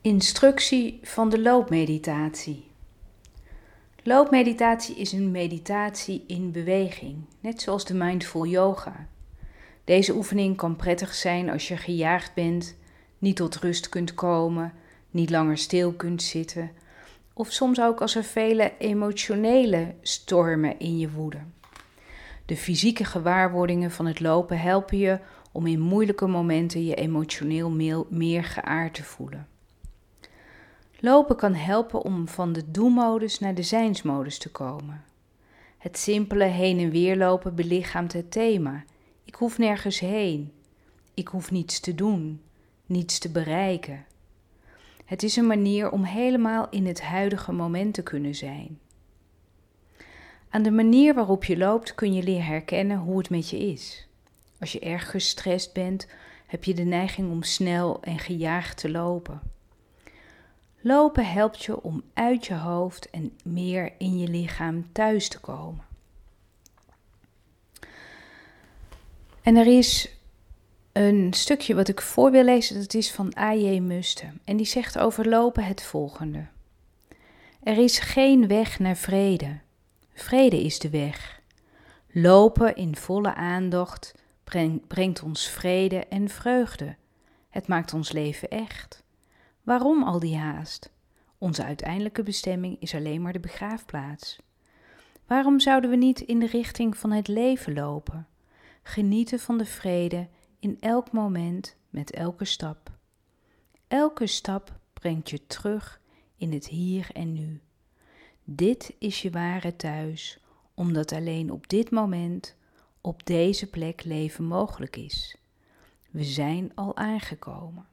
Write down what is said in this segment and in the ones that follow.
Instructie van de loopmeditatie. Loopmeditatie is een meditatie in beweging, net zoals de mindful yoga. Deze oefening kan prettig zijn als je gejaagd bent, niet tot rust kunt komen, niet langer stil kunt zitten, of soms ook als er vele emotionele stormen in je woeden. De fysieke gewaarwordingen van het lopen helpen je om in moeilijke momenten je emotioneel meer geaard te voelen. Lopen kan helpen om van de doe-modus naar de zijnsmodus te komen. Het simpele heen en weer lopen belichaamt het thema. Ik hoef nergens heen. Ik hoef niets te doen, niets te bereiken. Het is een manier om helemaal in het huidige moment te kunnen zijn. Aan de manier waarop je loopt kun je leren herkennen hoe het met je is. Als je erg gestrest bent, heb je de neiging om snel en gejaagd te lopen. Lopen helpt je om uit je hoofd en meer in je lichaam thuis te komen. En er is een stukje wat ik voor wil lezen, dat is van A.J. Muste. En die zegt over lopen het volgende. Er is geen weg naar vrede. Vrede is de weg. Lopen in volle aandacht brengt ons vrede en vreugde. Het maakt ons leven echt. Waarom al die haast? Onze uiteindelijke bestemming is alleen maar de begraafplaats. Waarom zouden we niet in de richting van het leven lopen? Genieten van de vrede in elk moment met elke stap. Elke stap brengt je terug in het hier en nu. Dit is je ware thuis, omdat alleen op dit moment, op deze plek leven mogelijk is. We zijn al aangekomen.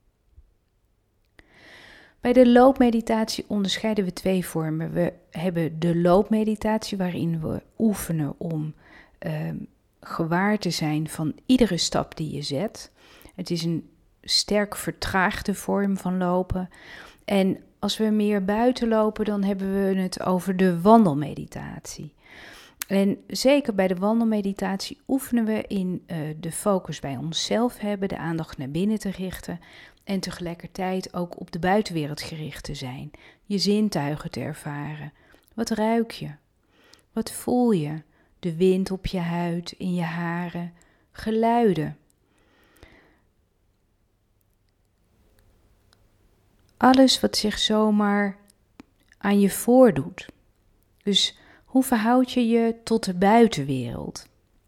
Bij de loopmeditatie onderscheiden we twee vormen. We hebben de loopmeditatie waarin we oefenen om gewaar te zijn van iedere stap die je zet. Het is een sterk vertraagde vorm van lopen. En als we meer buiten lopen, dan hebben we het over de wandelmeditatie. En zeker bij de wandelmeditatie oefenen we in de focus bij onszelf hebben, de aandacht naar binnen te richten en tegelijkertijd ook op de buitenwereld gericht te zijn. Je zintuigen te ervaren. Wat ruik je? Wat voel je? De wind op je huid, in je haren, geluiden. Alles wat zich zomaar aan je voordoet. Dus hoe verhoud je je tot de buitenwereld?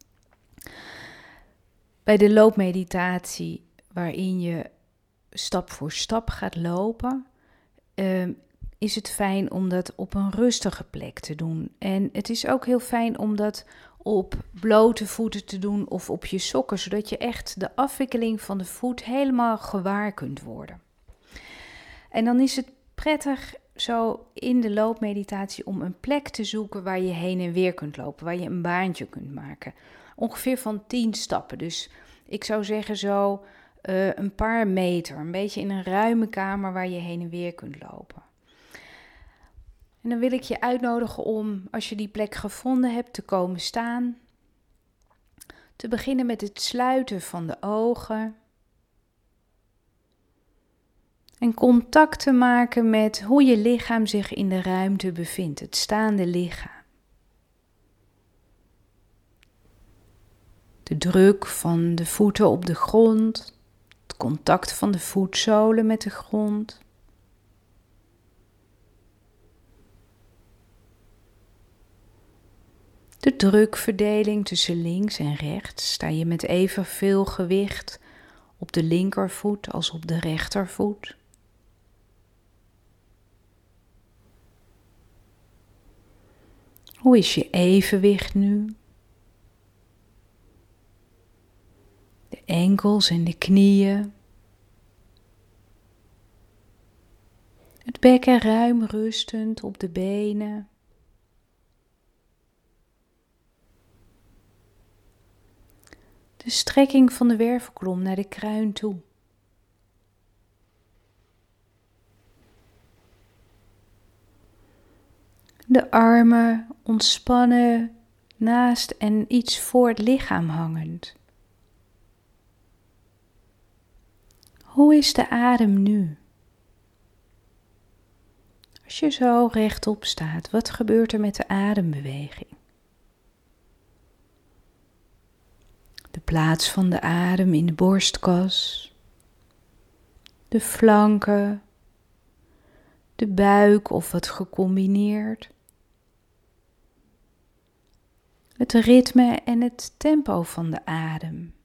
Bij de loopmeditatie, waarin je stap voor stap gaat lopen, is het fijn om dat op een rustige plek te doen. En het is ook heel fijn om dat op blote voeten te doen of op je sokken, zodat je echt de afwikkeling van de voet helemaal gewaar kunt worden. En dan is het prettig zo in de loopmeditatie om een plek te zoeken waar je heen en weer kunt lopen, waar je een baantje kunt maken. Ongeveer van 10 stappen. Dus ik zou zeggen zo een paar meter, een beetje in een ruime kamer waar je heen en weer kunt lopen. En dan wil ik je uitnodigen om, als je die plek gevonden hebt, te komen staan. Te beginnen met het sluiten van de ogen. En contact te maken met hoe je lichaam zich in de ruimte bevindt, het staande lichaam. De druk van de voeten op de grond, het contact van de voetzolen met de grond. De drukverdeling tussen links en rechts. Sta je met evenveel gewicht op de linkervoet als op de rechtervoet? Hoe is je evenwicht nu? De enkels en de knieën. Het bekken ruim rustend op de benen. De strekking van de wervelkolom naar de kruin toe. De armen ontspannen naast en iets voor het lichaam hangend. Hoe is de adem nu? Als je zo rechtop staat, wat gebeurt er met de adembeweging? De plaats van de adem in de borstkas, de flanken, de buik of wat gecombineerd. Het ritme en het tempo van de adem.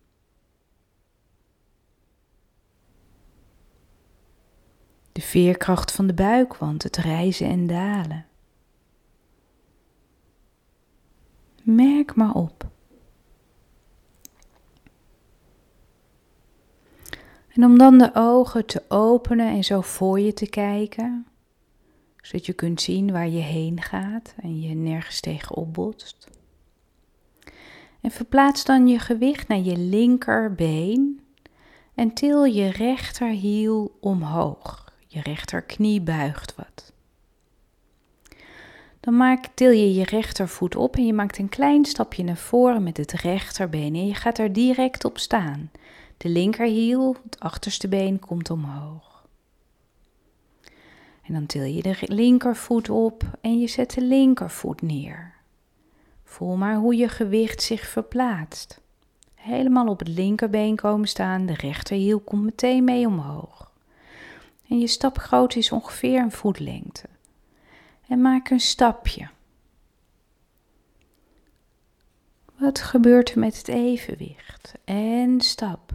De veerkracht van de buikwand, het rijzen en dalen. Merk maar op. En om dan de ogen te openen en zo voor je te kijken, zodat je kunt zien waar je heen gaat en je nergens tegenop botst. En verplaats dan je gewicht naar je linkerbeen en til je rechterhiel omhoog. Je rechterknie buigt wat. Dan til je je rechtervoet op en je maakt een klein stapje naar voren met het rechterbeen en je gaat er direct op staan. De linkerhiel, het achterste been, komt omhoog. En dan til je de linkervoet op en je zet de linkervoet neer. Voel maar hoe je gewicht zich verplaatst. Helemaal op het linkerbeen komen staan, de rechterhiel komt meteen mee omhoog. En je stapgrootte is ongeveer een voetlengte. En maak een stapje. Wat gebeurt er met het evenwicht? En stap.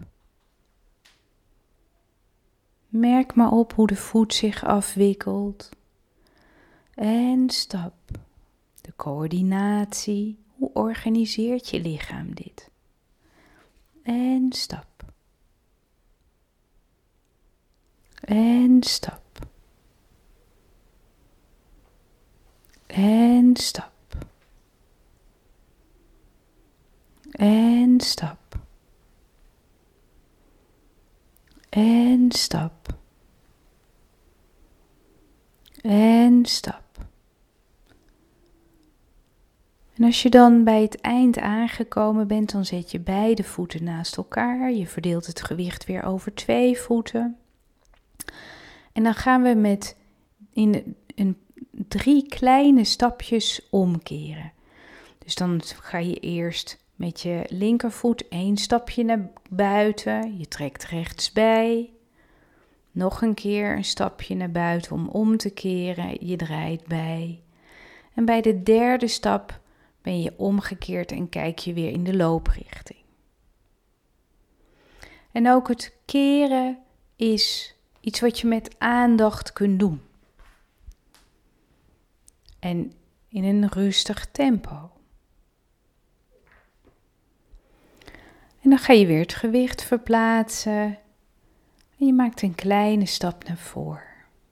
Merk maar op hoe de voet zich afwikkelt. En stap. De coördinatie. Hoe organiseert je lichaam dit? En stap. En stap. En stap. En stap. En stap. En stap. En als je dan bij het eind aangekomen bent, dan zet je beide voeten naast elkaar. Je verdeelt het gewicht weer over 2 voeten. En dan gaan we in 3 kleine stapjes omkeren. Dus dan ga je eerst met je linkervoet 1 stapje naar buiten. Je trekt rechts bij. Nog een keer een stapje naar buiten om te keren. Je draait bij. En bij de 3e stap ben je omgekeerd en kijk je weer in de looprichting. En ook het keren is iets wat je met aandacht kunt doen. En in een rustig tempo. En dan ga je weer het gewicht verplaatsen. En je maakt een kleine stap naar voren.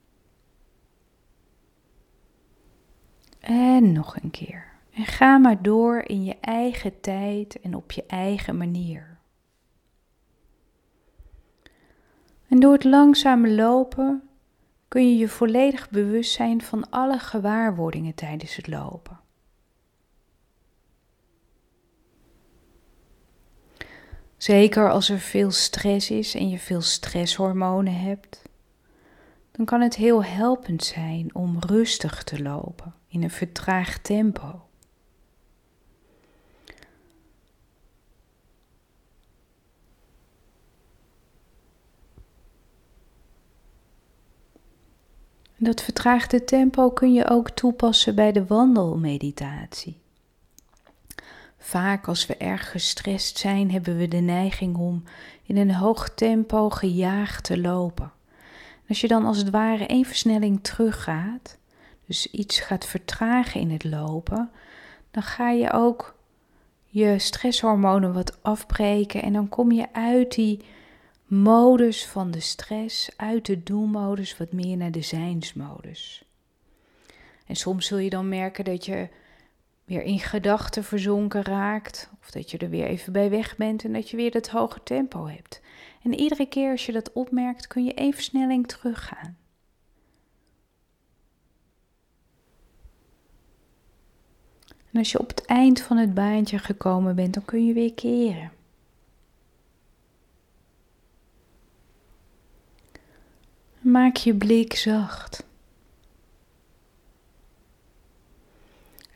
En nog een keer. En ga maar door in je eigen tijd en op je eigen manier. En door het langzame lopen kun je je volledig bewust zijn van alle gewaarwordingen tijdens het lopen. Zeker als er veel stress is en je veel stresshormonen hebt, dan kan het heel helpend zijn om rustig te lopen in een vertraagd tempo. Dat vertraagde tempo kun je ook toepassen bij de wandelmeditatie. Vaak als we erg gestrest zijn, hebben we de neiging om in een hoog tempo gejaagd te lopen. Als je dan als het ware 1 versnelling teruggaat, dus iets gaat vertragen in het lopen, dan ga je ook je stresshormonen wat afbreken en dan kom je uit die modus van de stress, uit de doelmodus wat meer naar de zijnsmodus. En soms zul je dan merken dat je weer in gedachten verzonken raakt, of dat je er weer even bij weg bent en dat je weer dat hoge tempo hebt. En iedere keer als je dat opmerkt, kun je 1 versnelling teruggaan. En als je op het eind van het baantje gekomen bent, dan kun je weer keren. Maak je blik zacht.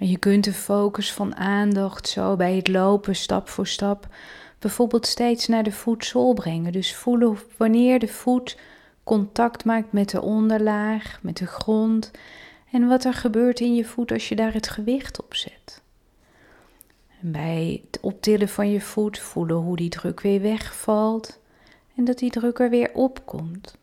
En je kunt de focus van aandacht zo bij het lopen stap voor stap bijvoorbeeld steeds naar de voetzool brengen. Dus voelen wanneer de voet contact maakt met de onderlaag, met de grond. En wat er gebeurt in je voet als je daar het gewicht op zet. En bij het optillen van je voet voelen hoe die druk weer wegvalt. En dat die druk er weer opkomt.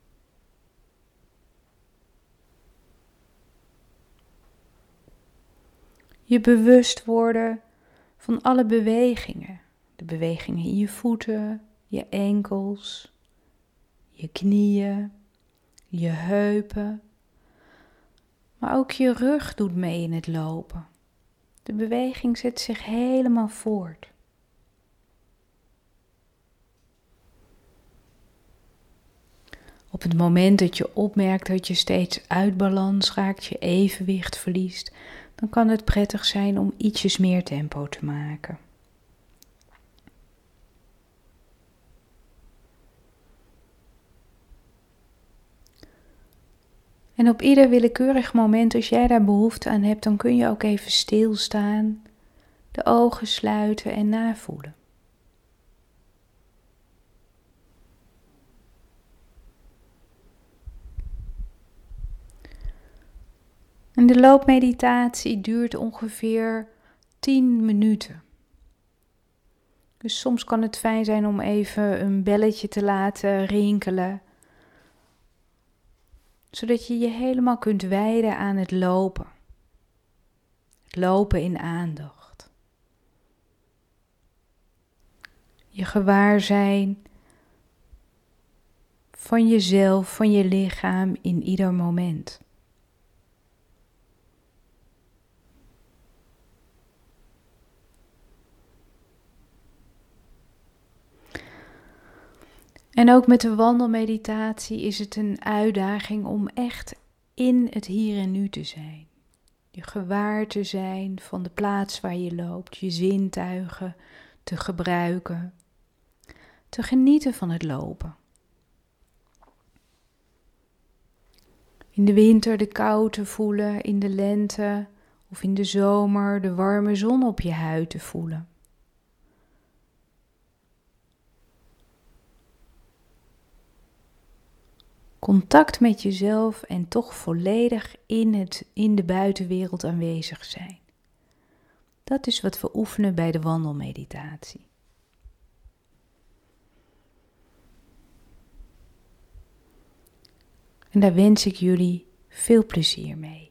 Je bewust worden van alle bewegingen. De bewegingen in je voeten, je enkels, je knieën, je heupen. Maar ook je rug doet mee in het lopen. De beweging zet zich helemaal voort. Op het moment dat je opmerkt dat je steeds uit balans raakt, je evenwicht verliest, dan kan het prettig zijn om ietsjes meer tempo te maken. En op ieder willekeurig moment, als jij daar behoefte aan hebt, dan kun je ook even stilstaan, de ogen sluiten en navoelen. En de loopmeditatie duurt ongeveer 10 minuten. Dus soms kan het fijn zijn om even een belletje te laten rinkelen, zodat je je helemaal kunt wijden aan het lopen. Het lopen in aandacht. Je gewaarzijn van jezelf, van je lichaam in ieder moment. En ook met de wandelmeditatie is het een uitdaging om echt in het hier en nu te zijn. Je gewaar te zijn van de plaats waar je loopt, je zintuigen te gebruiken, te genieten van het lopen. In de winter de kou te voelen, in de lente of in de zomer de warme zon op je huid te voelen. Contact met jezelf en toch volledig in de buitenwereld aanwezig zijn. Dat is wat we oefenen bij de wandelmeditatie. En daar wens ik jullie veel plezier mee.